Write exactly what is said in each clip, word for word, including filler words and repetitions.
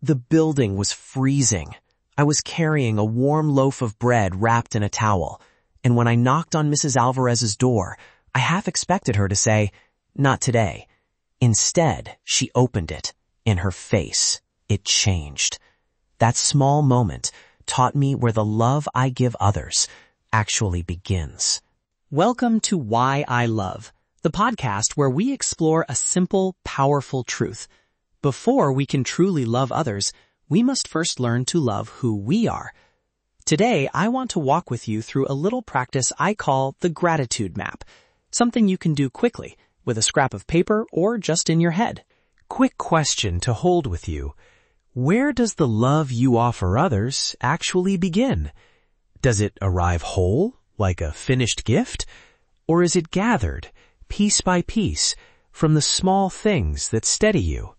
The building was freezing. I was carrying a warm loaf of bread wrapped in a towel, and when I knocked on Missus Alvarez's door, I half expected her to say, "Not today." Instead, she opened it. In her face, it changed. That small moment taught me where the love I give others actually begins. Welcome to Why I Love, the podcast where we explore a simple, powerful truth. Before we can truly love others, we must first learn to love who we are. Today, I want to walk with you through a little practice I call the gratitude map, something you can do quickly with a scrap of paper or just in your head. Quick question to hold with you. Where does the love you offer others actually begin? Does it arrive whole, like a finished gift? Or is it gathered, piece by piece, from the small things that steady you?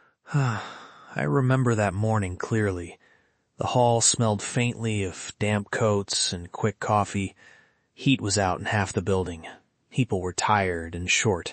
I remember that morning clearly. The hall smelled faintly of damp coats and quick coffee. Heat was out in half the building. People were tired and short.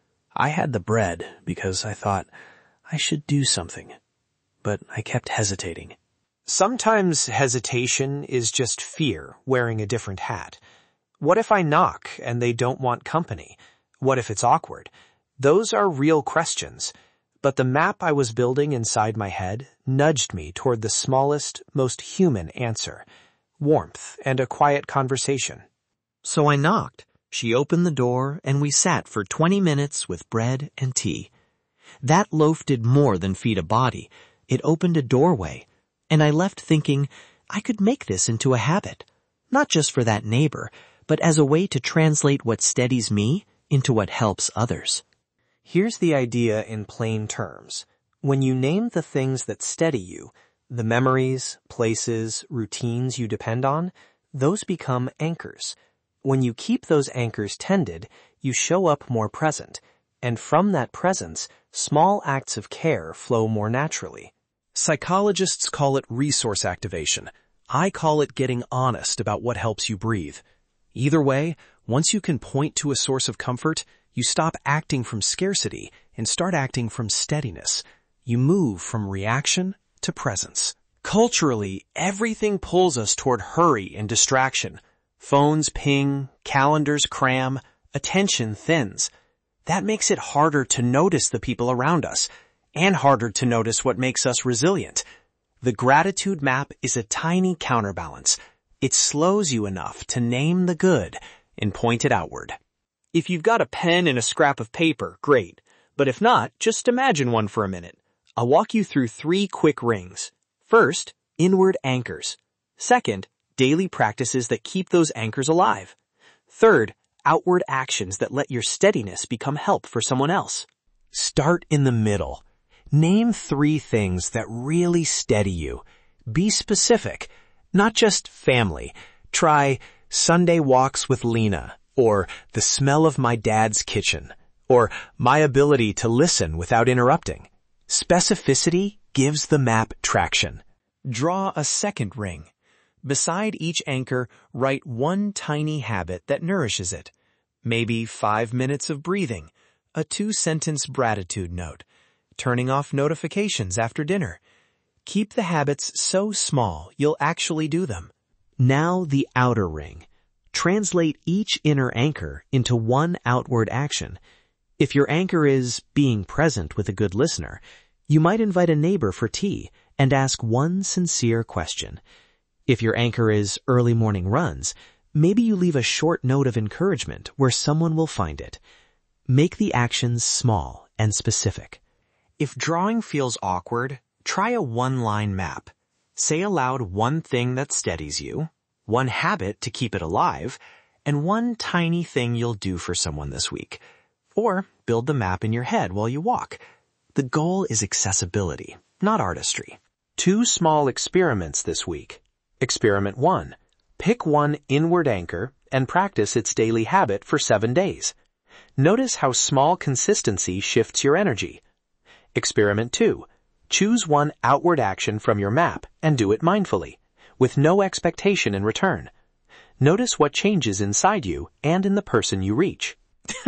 I had the bread because I thought I should do something, but I kept hesitating. Sometimes hesitation is just fear wearing a different hat. What if I knock and they don't want company? What if it's awkward? Those are real questions. But the map I was building inside my head nudged me toward the smallest, most human answer, warmth and a quiet conversation. So I knocked. She opened the door and we sat for twenty minutes with bread and tea. That loaf did more than feed a body. It opened a doorway, and I left thinking I could make this into a habit, not just for that neighbor, but as a way to translate what steadies me into what helps others. Here's the idea in plain terms. When you name the things that steady you, the memories, places, routines you depend on, those become anchors. When you keep those anchors tended, you show up more present, and from that presence, small acts of care flow more naturally. Psychologists call it resource activation. I call it getting honest about what helps you breathe. Either way, once you can point to a source of comfort, you stop acting from scarcity and start acting from steadiness. You move from reaction to presence. Culturally, everything pulls us toward hurry and distraction. Phones ping, calendars cram, attention thins. That makes it harder to notice the people around us, and harder to notice what makes us resilient. The gratitude map is a tiny counterbalance. It slows you enough to name the good and point it outward. If you've got a pen and a scrap of paper, great. But if not, just imagine one for a minute. I'll walk you through three quick rings. First, inward anchors. Second, daily practices that keep those anchors alive. Third, outward actions that let your steadiness become help for someone else. Start in the middle. Name three things that really steady you. Be specific, not just family. Try Sunday walks with Lena, or the smell of my dad's kitchen, or my ability to listen without interrupting. Specificity gives the map traction. Draw a second ring. Beside each anchor, write one tiny habit that nourishes it. Maybe five minutes of breathing, a two-sentence gratitude note, turning off notifications after dinner. Keep the habits so small you'll actually do them. Now the outer ring. Translate each inner anchor into one outward action. If your anchor is being present with a good listener, you might invite a neighbor for tea and ask one sincere question. If your anchor is early morning runs, maybe you leave a short note of encouragement where someone will find it. Make the actions small and specific. If drawing feels awkward, try a one-line map. Say aloud one thing that steadies you, one habit to keep it alive, and one tiny thing you'll do for someone this week. Or build the map in your head while you walk. The goal is accessibility, not artistry. Two small experiments this week. Experiment one. Pick one inward anchor and practice its daily habit for seven days. Notice how small consistency shifts your energy. Experiment two. Choose one outward action from your map and do it mindfully, with no expectation in return. Notice what changes inside you and in the person you reach.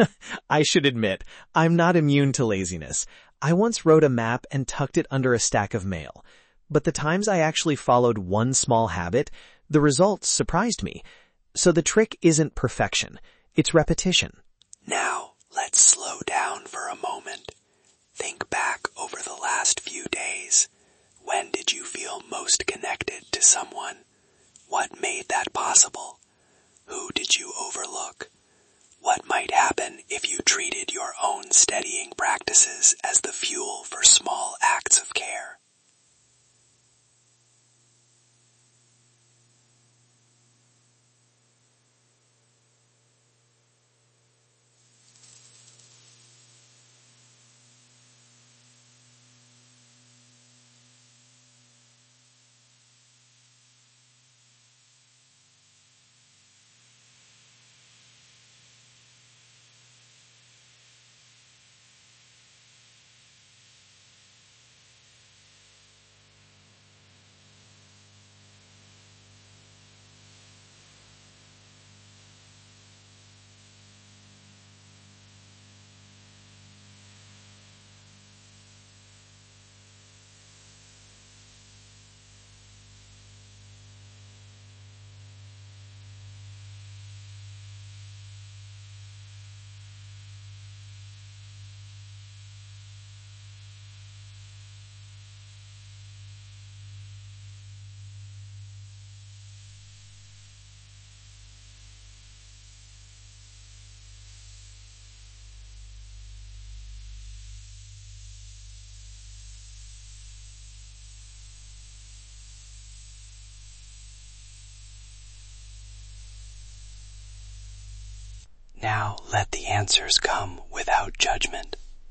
I should admit, I'm not immune to laziness. I once wrote a map and tucked it under a stack of mail. But the times I actually followed one small habit, the results surprised me. So the trick isn't perfection, it's repetition. Now, let's slow down for a moment. Think back over the last few days. When did you feel most connected to someone? What made that possible? Who did you overlook? What might happen if you treated your own steadying practices as the fuel for small acts of care? Now let the answers come without judgment.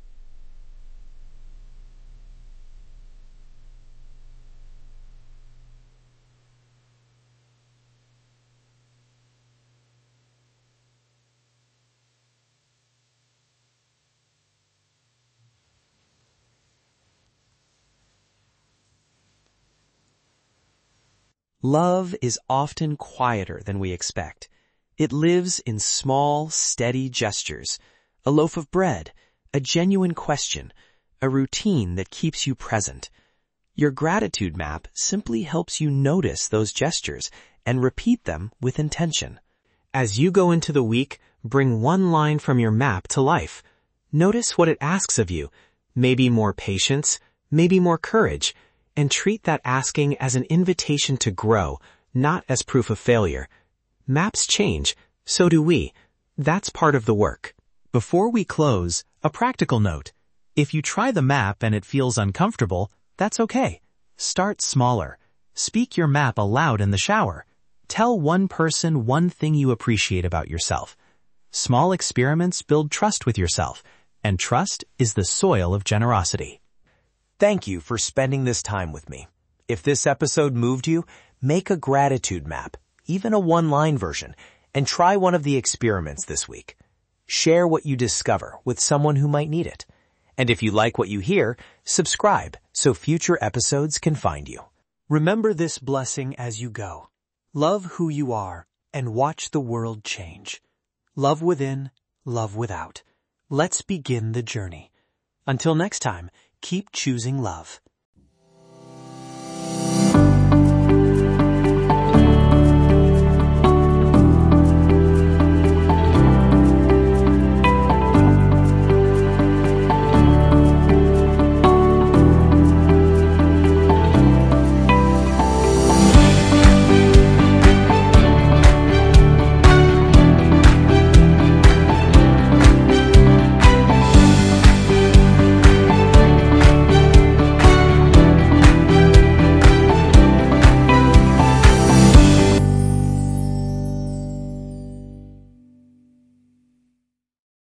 Love is often quieter than we expect. It lives in small, steady gestures, a loaf of bread, a genuine question, a routine that keeps you present. Your gratitude map simply helps you notice those gestures and repeat them with intention. As you go into the week, bring one line from your map to life. Notice what it asks of you. Maybe more patience, maybe more courage, and treat that asking as an invitation to grow, not as proof of failure. Maps change, so do we. That's part of the work. Before we close, a practical note. If you try the map and it feels uncomfortable, that's okay. Start smaller. Speak your map aloud in the shower. Tell one person one thing you appreciate about yourself. Small experiments build trust with yourself, and trust is the soil of generosity. Thank you for spending this time with me. If this episode moved you, make a gratitude map, even a one-line version, and try one of the experiments this week. Share what you discover with someone who might need it. And if you like what you hear, subscribe so future episodes can find you. Remember this blessing as you go. Love who you are and watch the world change. Love within, love without. Let's begin the journey. Until next time, keep choosing love.